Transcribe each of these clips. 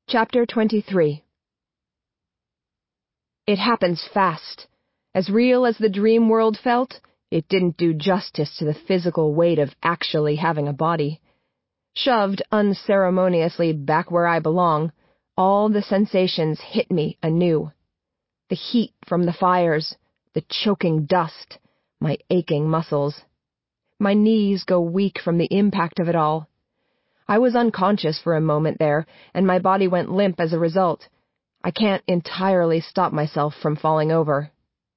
Chapter 23. It happens fast. As real as the dream world felt, it didn't do justice to the physical weight of actually having a body. Shoved unceremoniously back where I belong, all the sensations hit me anew. The heat from the fires, the choking dust, my aching muscles. My knees go weak from the impact of it all. I was unconscious for a moment there, and my body went limp as a result. I can't entirely stop myself from falling over.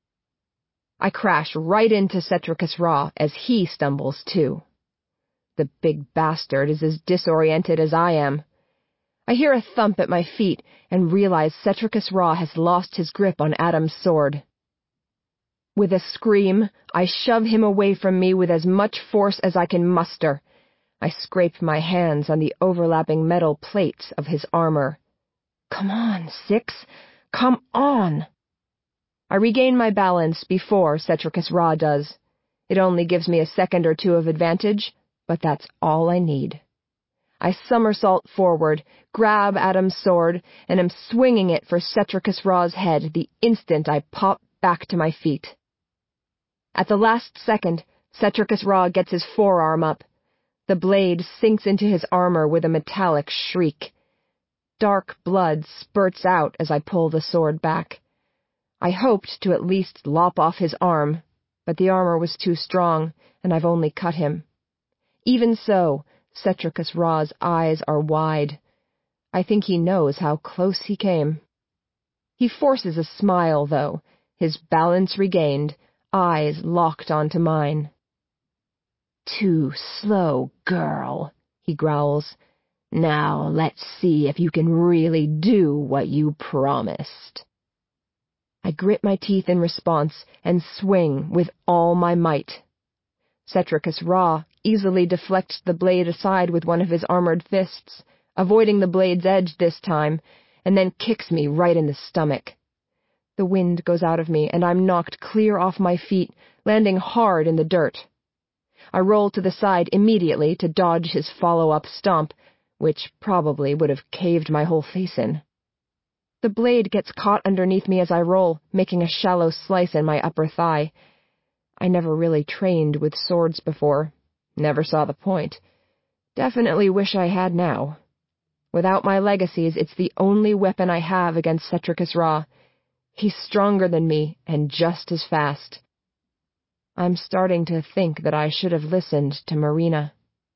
I crash right into Cetricus Ra as he stumbles too. The big bastard is as disoriented as I am. I hear a thump at my feet and realize Cetricus Ra has lost his grip on Adam's sword. With a scream, I shove him away from me with as much force as I can muster. I scrape my hands on the overlapping metal plates of his armor. Come on, Six! Come on! I regain my balance before Cetricus Ra does. It only gives me a second or two of advantage, but that's all I need. I somersault forward, grab Adam's sword, and am swinging it for Cetricus Ra's head the instant I pop back to my feet. At the last second, Cetricus Ra gets his forearm up. The blade sinks into his armor with a metallic shriek. Dark blood spurts out as I pull the sword back. I hoped to at least lop off his arm, but the armor was too strong, and I've only cut him. Even so, Cetricus Ra's eyes are wide. I think he knows how close he came. He forces a smile, though, his balance regained, eyes locked onto mine. "Too slow, girl," he growls. "Now let's see if you can really do what you promised." I grit my teeth in response and swing with all my might. Cetricus Ra easily deflects the blade aside with one of his armored fists, avoiding the blade's edge this time, and then kicks me right in the stomach. The wind goes out of me, and I'm knocked clear off my feet, landing hard in the dirt. I roll to the side immediately to dodge his follow-up stomp, which probably would have caved my whole face in. The blade gets caught underneath me as I roll, making a shallow slice in my upper thigh. I never really trained with swords before. Never saw the point. Definitely wish I had now. Without my legacies, it's the only weapon I have against Cetricus Ra. He's stronger than me, and just as fast. I'm starting to think that I should have listened to Marina.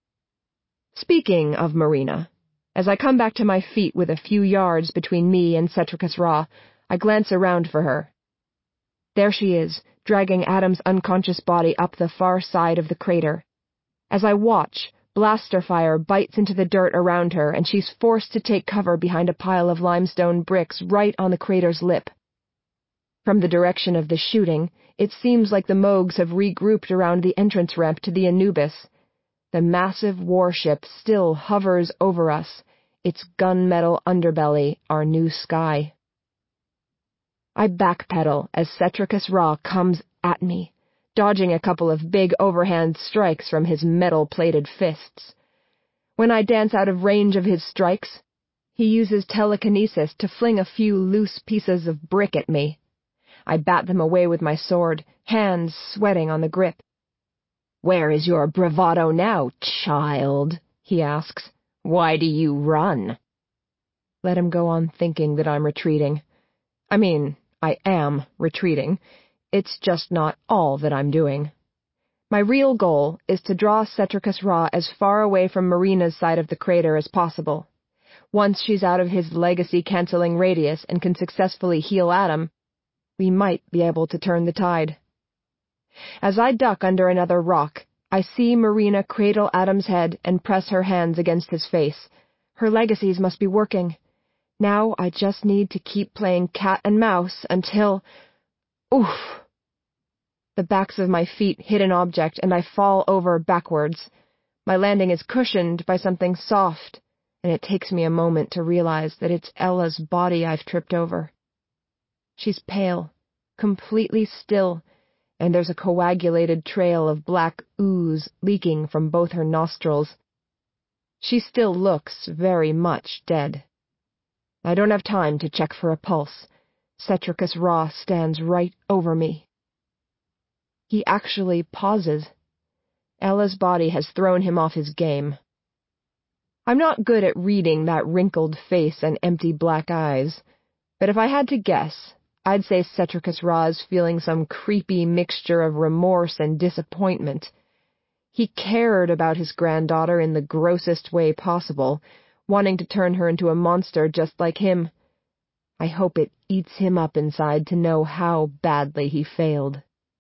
Speaking of Marina, as I come back to my feet with a few yards between me and Cetricus Ra, I glance around for her. There she is, dragging Adam's unconscious body up the far side of the crater. As I watch, blaster fire bites into the dirt around her, and she's forced to take cover behind a pile of limestone bricks right on the crater's lip. From the direction of the shooting, it seems like the Moogs have regrouped around the entrance ramp to the Anubis. The massive warship still hovers over us, its gunmetal underbelly our new sky. I backpedal as Cetricus Ra comes at me, dodging a couple of big overhand strikes from his metal-plated fists. When I dance out of range of his strikes, he uses telekinesis to fling a few loose pieces of brick at me. I bat them away with my sword, hands sweating on the grip. "Where is your bravado now, child?" he asks. "Why do you run?" Let him go on thinking that I'm retreating. I mean, I am retreating. It's just not all that I'm doing. My real goal is to draw Cetricus Ra as far away from Marina's side of the crater as possible. Once she's out of his legacy-canceling radius and can successfully heal Adam, we might be able to turn the tide. As I duck under another rock, I see Marina cradle Adam's head and press her hands against his face. Her legacies must be working. Now I just need to keep playing cat and mouse until... Oof! The backs of my feet hit an object and I fall over backwards. My landing is cushioned by something soft, and it takes me a moment to realize that it's Ella's body I've tripped over. She's pale, completely still, and there's a coagulated trail of black ooze leaking from both her nostrils. She still looks very much dead. I don't have time to check for a pulse. Cetricus Ra stands right over me. He actually pauses. Ella's body has thrown him off his game. I'm not good at reading that wrinkled face and empty black eyes, but if I had to guess, I'd say Cetricus Ra is feeling some creepy mixture of remorse and disappointment. He cared about his granddaughter in the grossest way possible, wanting to turn her into a monster just like him. I hope it eats him up inside to know how badly he failed.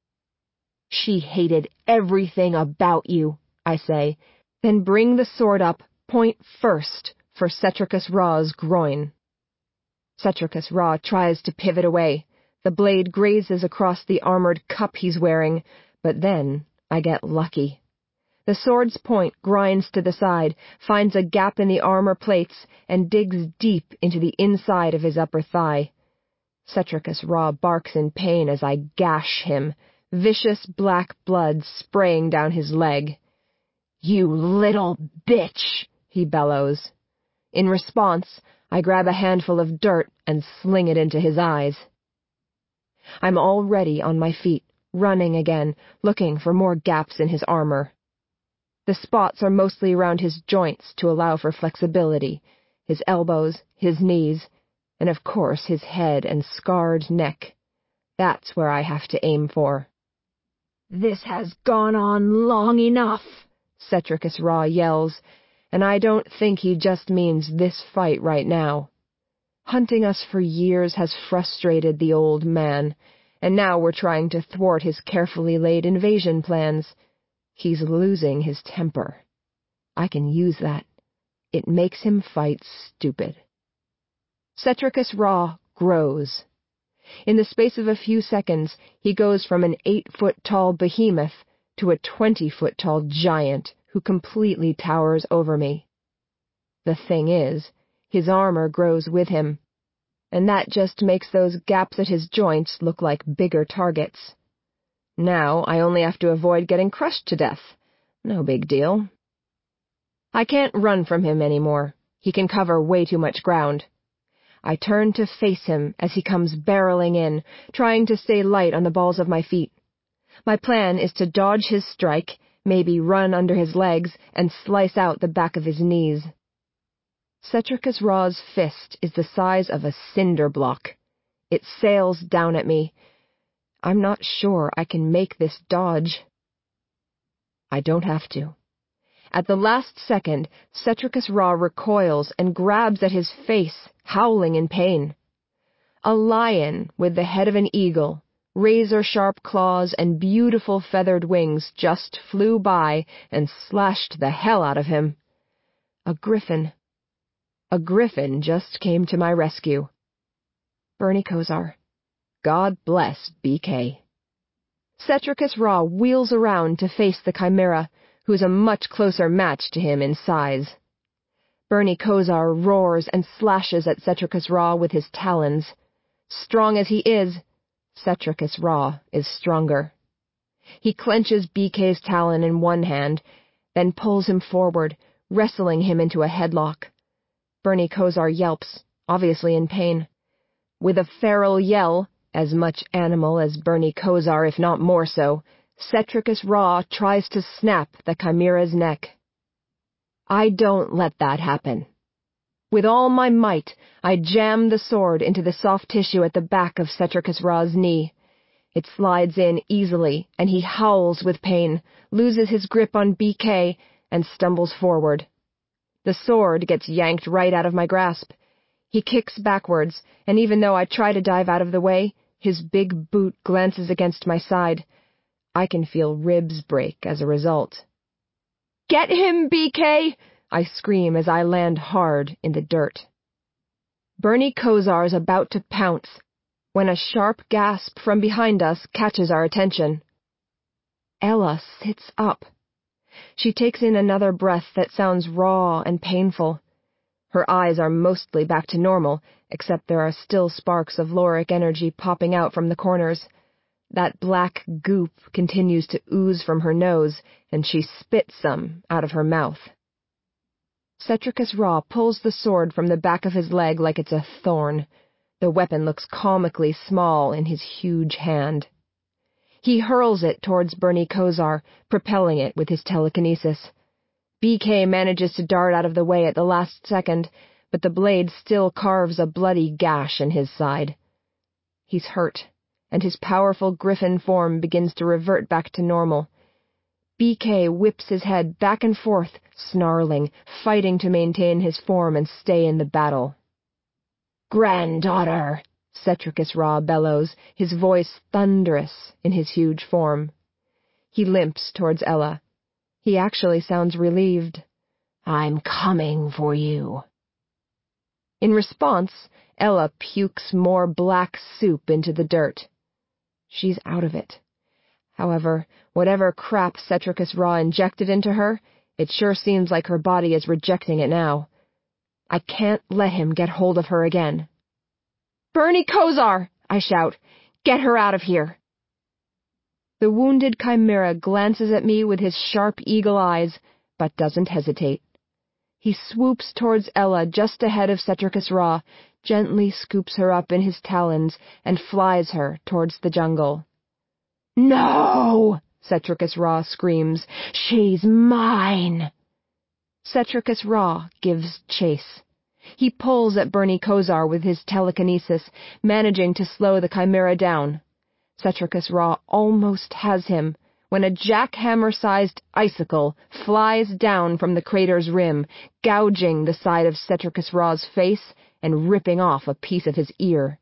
She hated everything about you, I say, then bring the sword up, point first, for Cetricus Ra's groin. Cetricus Ra tries to pivot away. The blade grazes across the armored cup he's wearing, but then I get lucky. The sword's point grinds to the side, finds a gap in the armor plates, and digs deep into the inside of his upper thigh. Cetricus Ra barks in pain as I gash him, vicious black blood spraying down his leg. "You little bitch!" he bellows. In response, I grab a handful of dirt and sling it into his eyes. I'm already on my feet, running again, looking for more gaps in his armor. The spots are mostly around his joints to allow for flexibility, his elbows, his knees, and of course his head and scarred neck. That's where I have to aim for. "This has gone on long enough," Cetricus Ra yells, and I don't think he just means this fight right now. Hunting us for years has frustrated the old man, and now we're trying to thwart his carefully laid invasion plans. He's losing his temper. I can use that. It makes him fight stupid. Cetricus Ra grows. In the space of a few seconds, he goes from an 8-foot-tall behemoth to a 20-foot-tall giant who completely towers over me. The thing is, his armor grows with him, and that just makes those gaps at his joints look like bigger targets. Now I only have to avoid getting crushed to death. No big deal. I can't run from him anymore. He can cover way too much ground. I turn to face him as he comes barreling in, trying to stay light on the balls of my feet. My plan is to dodge his strike, maybe run under his legs, and slice out the back of his knees. Cetricus Ra's fist is the size of a cinder block. It sails down at me. I'm not sure I can make this dodge. I don't have to. At the last second, Cetricus Ra recoils and grabs at his face, howling in pain. A lion with the head of an eagle, razor-sharp claws, and beautiful feathered wings just flew by and slashed the hell out of him. A griffin. A griffin just came to my rescue. Bernie Kosar. God bless BK. Cetricus Ra wheels around to face the Chimera, who's a much closer match to him in size. Bernie Kosar roars and slashes at Cetricus Ra with his talons. Strong as he is, Cetricus Ra is stronger. He clenches BK's talon in one hand, then pulls him forward, wrestling him into a headlock. Bernie Kosar yelps, obviously in pain. With a feral yell, as much animal as Bernie Kosar, if not more so, Cetricus Ra tries to snap the Chimera's neck. I don't let that happen. With all my might, I jam the sword into the soft tissue at the back of Cetricus Ra's knee. It slides in easily, and he howls with pain, loses his grip on BK, and stumbles forward. The sword gets yanked right out of my grasp. He kicks backwards, and even though I try to dive out of the way, his big boot glances against my side. I can feel ribs break as a result. "Get him, BK!" I scream as I land hard in the dirt. Bernie Kosar's about to pounce, when a sharp gasp from behind us catches our attention. Ella sits up. She takes in another breath that sounds raw and painful. Her eyes are mostly back to normal, except there are still sparks of Loric energy popping out from the corners. That black goop continues to ooze from her nose, and she spits some out of her mouth. Setricus Ra pulls the sword from the back of his leg like it's a thorn. The weapon looks comically small in his huge hand. He hurls it towards Bernie Kosar, propelling it with his telekinesis. BK manages to dart out of the way at the last second, but the blade still carves a bloody gash in his side. He's hurt, and his powerful griffin form begins to revert back to normal. BK whips his head back and forth, snarling, fighting to maintain his form and stay in the battle. "Granddaughter!" Setricus Ra bellows, his voice thunderous in his huge form. He limps towards Ella. He actually sounds relieved. "I'm coming for you." In response, Ella pukes more black soup into the dirt. She's out of it. However, whatever crap Setricus Ra injected into her, it sure seems like her body is rejecting it now. I can't let him get hold of her again. "Bernie Kosar!" I shout. "Get her out of here!" The wounded chimera glances at me with his sharp eagle eyes, but doesn't hesitate. He swoops towards Ella just ahead of Setricus Ra, gently scoops her up in his talons, and flies her towards the jungle. "No!" Setricus Ra screams. "She's mine!" Setricus Ra gives chase. He pulls at Bernie Kosar with his telekinesis, managing to slow the chimera down. Setricus Ra almost has him, when a jackhammer-sized icicle flies down from the crater's rim, gouging the side of Setricus Ra's face and ripping off a piece of his ear.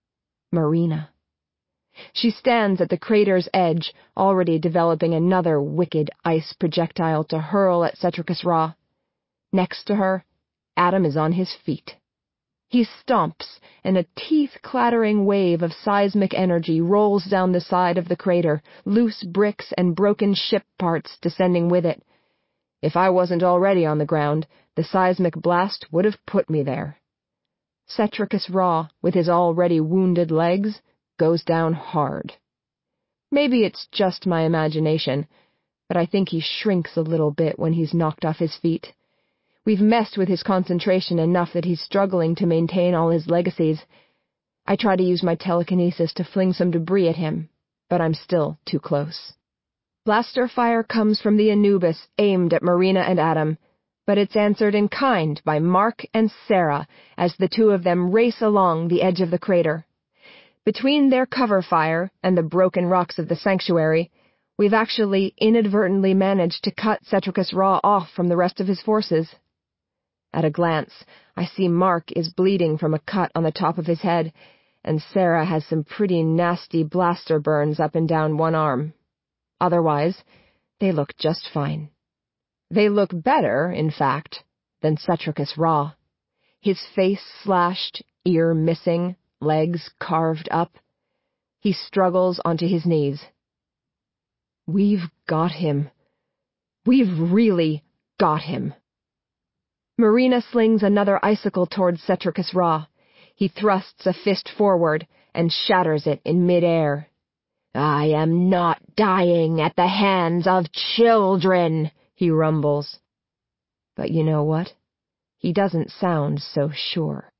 Marina. She stands at the crater's edge, already developing another wicked ice projectile to hurl at Setricus Ra. Next to her, Adam is on his feet. He stomps, and a teeth-clattering wave of seismic energy rolls down the side of the crater, loose bricks and broken ship parts descending with it. If I wasn't already on the ground, the seismic blast would have put me there. Setricus Ra, with his already wounded legs, goes down hard. Maybe it's just my imagination, but I think he shrinks a little bit when he's knocked off his feet. We've messed with his concentration enough that he's struggling to maintain all his legacies. I try to use my telekinesis to fling some debris at him, but I'm still too close. Blaster fire comes from the Anubis aimed at Marina and Adam, but it's answered in kind by Mark and Sarah as the two of them race along the edge of the crater. Between their cover fire and the broken rocks of the sanctuary, we've actually inadvertently managed to cut Setricus Ra off from the rest of his forces. At a glance, I see Mark is bleeding from a cut on the top of his head, and Sarah has some pretty nasty blaster burns up and down one arm. Otherwise, they look just fine. They look better, in fact, than Setricus Ra. His face slashed, ear missing, legs carved up. He struggles onto his knees. We've got him. We've really got him. Marina slings another icicle towards Setricus Ra. He thrusts a fist forward and shatters it in midair. "I am not dying at the hands of children," he rumbles. But you know what? He doesn't sound so sure.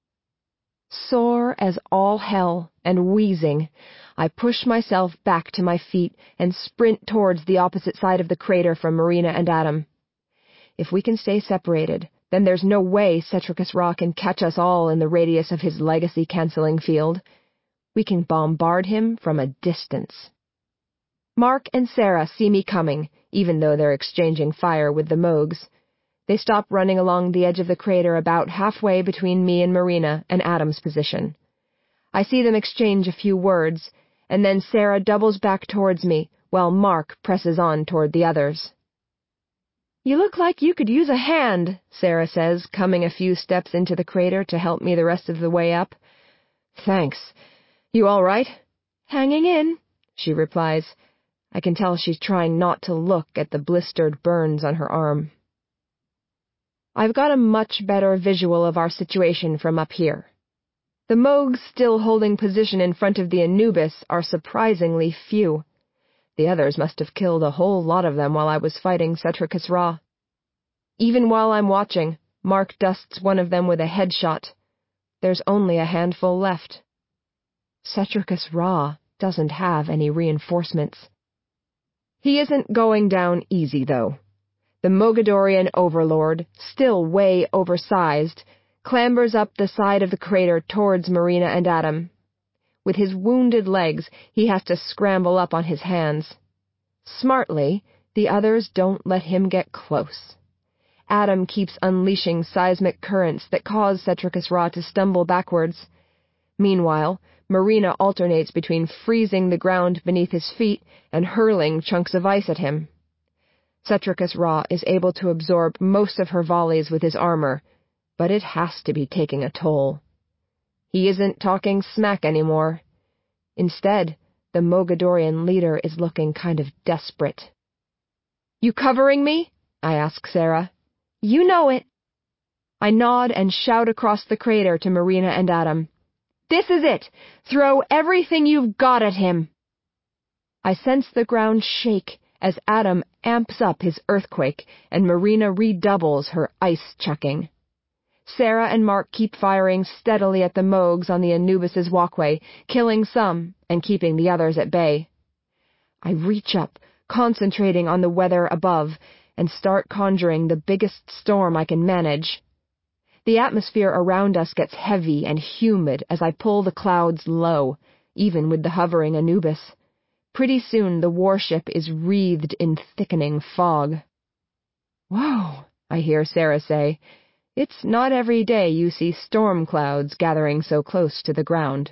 Sore as all hell and wheezing, I push myself back to my feet and sprint towards the opposite side of the crater from Marina and Adam. If we can stay separated, then there's no way Setricus Ra can catch us all in the radius of his legacy-canceling field. We can bombard him from a distance. Mark and Sarah see me coming, even though they're exchanging fire with the Moogs. They stop running along the edge of the crater about halfway between me and Marina and Adam's position. I see them exchange a few words, and then Sarah doubles back towards me, while Mark presses on toward the others. "You look like you could use a hand," Sarah says, coming a few steps into the crater to help me the rest of the way up. "Thanks. You all right?" "Hanging in," she replies. I can tell she's trying not to look at the blistered burns on her arm. I've got a much better visual of our situation from up here. The Moogs still holding position in front of the Anubis are surprisingly few. The others must have killed a whole lot of them while I was fighting Setricus Ra. Even while I'm watching, Mark dusts one of them with a headshot. There's only a handful left. Cetricus Ra doesn't have any reinforcements. He isn't going down easy, though. The Mogadorian overlord, still way oversized, clambers up the side of the crater towards Marina and Adam. With his wounded legs, he has to scramble up on his hands. Smartly, the others don't let him get close. Adam keeps unleashing seismic currents that cause Cetricus Ra to stumble backwards. Meanwhile, Marina alternates between freezing the ground beneath his feet and hurling chunks of ice at him. Cetricus Ra is able to absorb most of her volleys with his armor, but it has to be taking a toll. He isn't talking smack anymore. Instead, the Mogadorian leader is looking kind of desperate. "You covering me?" I ask Sarah. "You know it." I nod and shout across the crater to Marina and Adam. "This is it! Throw everything you've got at him!" I sense the ground shake as Adam amps up his earthquake and Marina redoubles her ice-chucking. Sarah and Mark keep firing steadily at the Mogs on the Anubis's walkway, killing some and keeping the others at bay. I reach up, concentrating on the weather above, and start conjuring the biggest storm I can manage. The atmosphere around us gets heavy and humid as I pull the clouds low, even with the hovering Anubis. Pretty soon the warship is wreathed in thickening fog. "Whoa," I hear Sarah say. "It's not every day you see storm clouds gathering so close to the ground."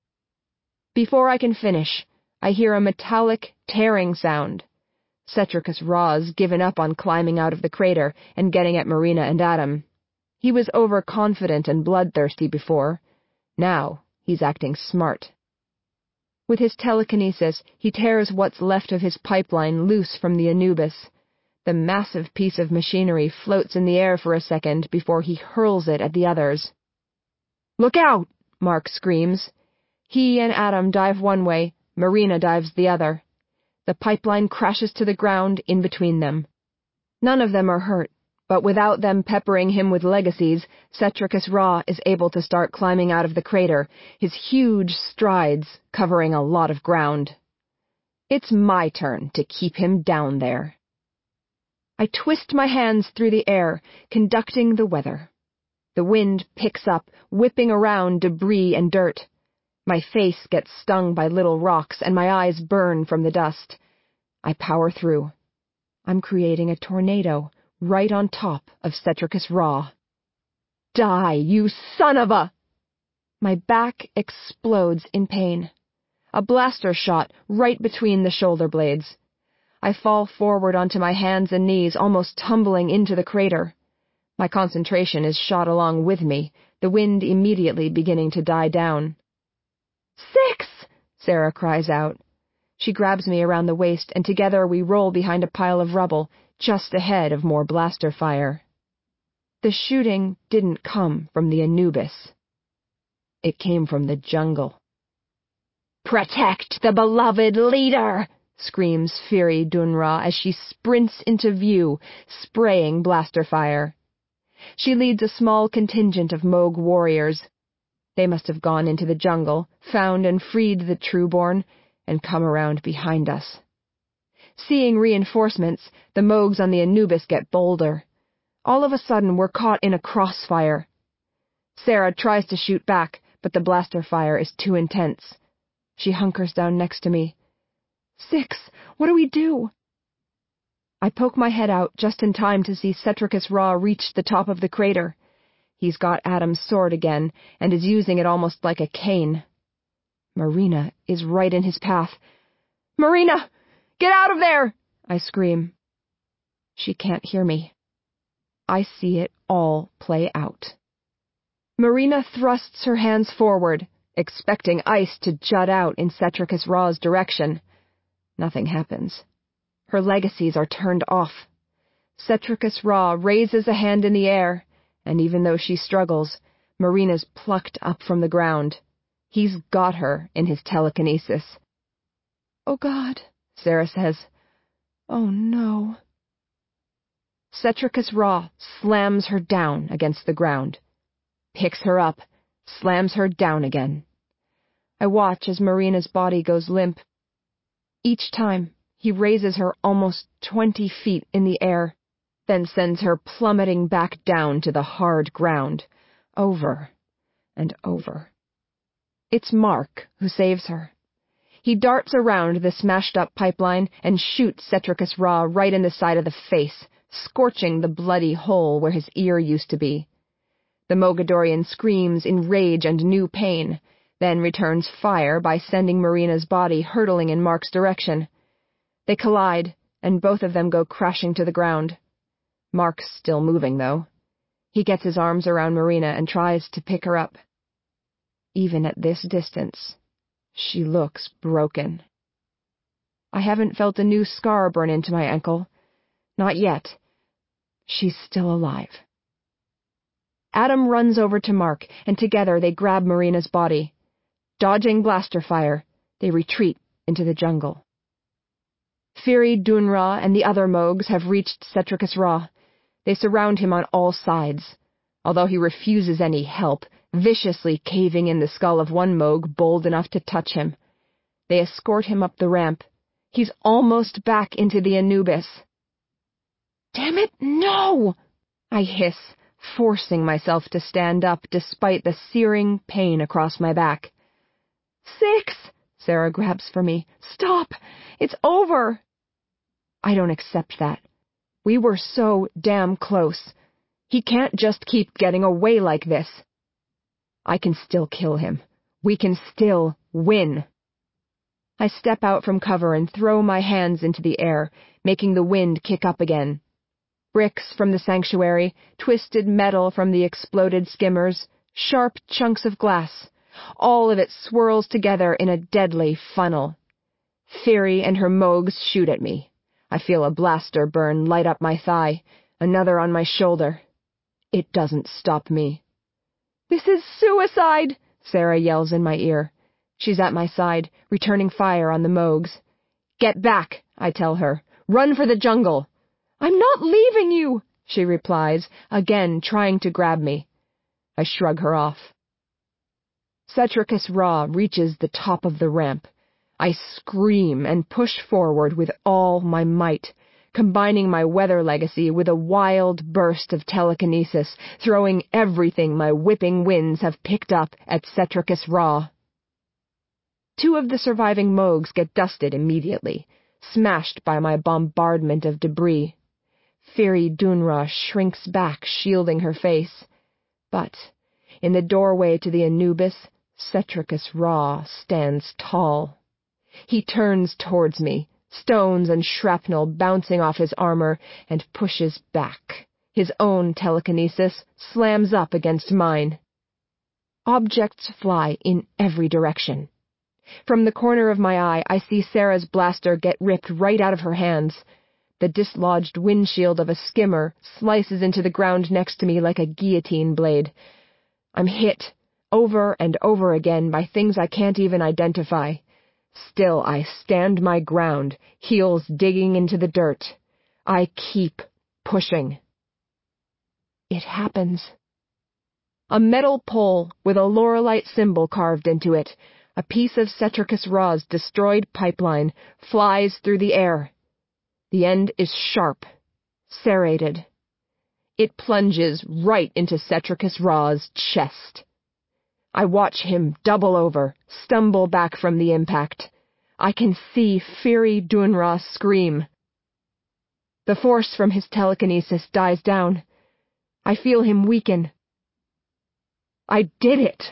Before I can finish, I hear a metallic, tearing sound. Cetricus Ra's given up on climbing out of the crater and getting at Marina and Adam. He was overconfident and bloodthirsty before. Now he's acting smart. With his telekinesis, he tears what's left of his pipeline loose from the Anubis. The massive piece of machinery floats in the air for a second before he hurls it at the others. "Look out!" Mark screams. He and Adam dive one way, Marina dives the other. The pipeline crashes to the ground in between them. None of them are hurt, but without them peppering him with legacies, Cetricus Ra is able to start climbing out of the crater, his huge strides covering a lot of ground. It's my turn to keep him down there. I twist my hands through the air, conducting the weather. The wind picks up, whipping around debris and dirt. My face gets stung by little rocks, and my eyes burn from the dust. I power through. I'm creating a tornado right on top of Cetricus Ra. "Die, you son of a—" My back explodes in pain. A blaster shot right between the shoulder blades. I fall forward onto my hands and knees, almost tumbling into the crater. My concentration is shot along with me, the wind immediately beginning to die down. "Six!" Sarah cries out. She grabs me around the waist, and together we roll behind a pile of rubble, just ahead of more blaster fire. The shooting didn't come from the Anubis. It came from the jungle. "Protect the beloved leader!" screams Firi Dunra as she sprints into view, spraying blaster fire. She leads a small contingent of Moog warriors. They must have gone into the jungle, found and freed the Trueborn, and come around behind us. Seeing reinforcements, the Moogs on the Anubis get bolder. All of a sudden, we're caught in a crossfire. Sarah tries to shoot back, but the blaster fire is too intense. She hunkers down next to me. "Six, what do we do?" I poke my head out just in time to see Cetricus Ra reach the top of the crater. He's got Adam's sword again, and is using it almost like a cane. Marina is right in his path. "Marina! Get out of there!" I scream. She can't hear me. I see it all play out. Marina thrusts her hands forward, expecting ice to jut out in Cetricus Ra's direction. Nothing happens. Her legacies are turned off. Cetricus Ra raises a hand in the air, and even though she struggles, Marina's plucked up from the ground. He's got her in his telekinesis. "Oh, God," Sarah says. "Oh, no." Cetricus Ra slams her down against the ground, picks her up, slams her down again. I watch as Marina's body goes limp. Each time, he raises her almost 20 feet in the air, then sends her plummeting back down to the hard ground, over and over. It's Mark who saves her. He darts around the smashed-up pipeline and shoots Cetricus Ra right in the side of the face, scorching the bloody hole where his ear used to be. The Mogadorian screams in rage and new pain, then returns fire by sending Marina's body hurtling in Mark's direction. They collide, and both of them go crashing to the ground. Mark's still moving, though. He gets his arms around Marina and tries to pick her up. Even at this distance, she looks broken. I haven't felt a new scar burn into my ankle. Not yet. She's still alive. Adam runs over to Mark, and together they grab Marina's body. Dodging blaster fire, they retreat into the jungle. Firi Dunra and the other Mogs have reached Cetricus Ra. They surround him on all sides. Although he refuses any help, viciously caving in the skull of one Moog bold enough to touch him. They escort him up the ramp. He's almost back into the Anubis. "Damn it, no!" I hiss, forcing myself to stand up despite the searing pain across my back. "Six!" Sarah grabs for me. "Stop! It's over!" I don't accept that. We were so damn close. He can't just keep getting away like this. I can still kill him. We can still win. I step out from cover and throw my hands into the air, making the wind kick up again. Bricks from the sanctuary, twisted metal from the exploded skimmers, sharp chunks of glass. All of it swirls together in a deadly funnel. Firi and her Mogs shoot at me. I feel a blaster burn light up my thigh, another on my shoulder. It doesn't stop me. "This is suicide!" Sarah yells in my ear. She's at my side, returning fire on the Mogs. "Get back," I tell her. "Run for the jungle." "I'm not leaving you," she replies, again trying to grab me. I shrug her off. Cetricus Ra reaches the top of the ramp. I scream and push forward with all my might, combining my weather legacy with a wild burst of telekinesis, throwing everything my whipping winds have picked up at Cetricus Ra. Two of the surviving Mogs get dusted immediately, smashed by my bombardment of debris. Firi Dunra shrinks back, shielding her face. But, in the doorway to the Anubis, Cetricus Ra stands tall. He turns towards me, stones and shrapnel bouncing off his armor, and pushes back. His own telekinesis slams up against mine. Objects fly in every direction. From the corner of my eye, I see Sarah's blaster get ripped right out of her hands. The dislodged windshield of a skimmer slices into the ground next to me like a guillotine blade. I'm hit, over and over again, by things I can't even identify. Still, I stand my ground, heels digging into the dirt. I keep pushing. It happens. A metal pole with a Lorelite symbol carved into it, a piece of Cetricus Ra's destroyed pipeline, flies through the air. The end is sharp, serrated. It plunges right into Cetricus Ra's chest. I watch him double over, stumble back from the impact. I can see Firi Dunra scream. The force from his telekinesis dies down. I feel him weaken. I did it!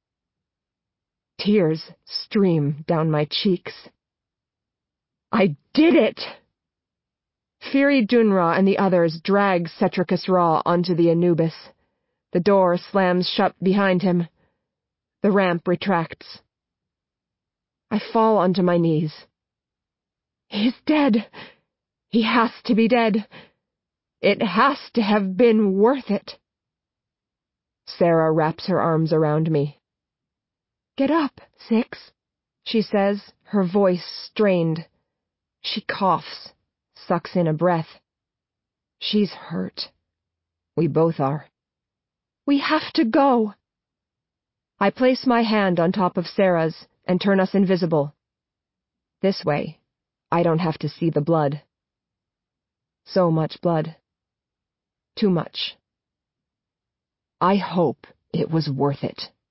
Tears stream down my cheeks. I did it! Firi Dunra and the others drag Cetricus Ra onto the Anubis. The door slams shut behind him. The ramp retracts. I fall onto my knees. He's dead. He has to be dead. It has to have been worth it. Sarah wraps her arms around me. "Get up, Six," she says, her voice strained. She coughs, sucks in a breath. She's hurt. We both are. We have to go. I place my hand on top of Sarah's and turn us invisible. This way, I don't have to see the blood. So much blood. Too much. I hope it was worth it.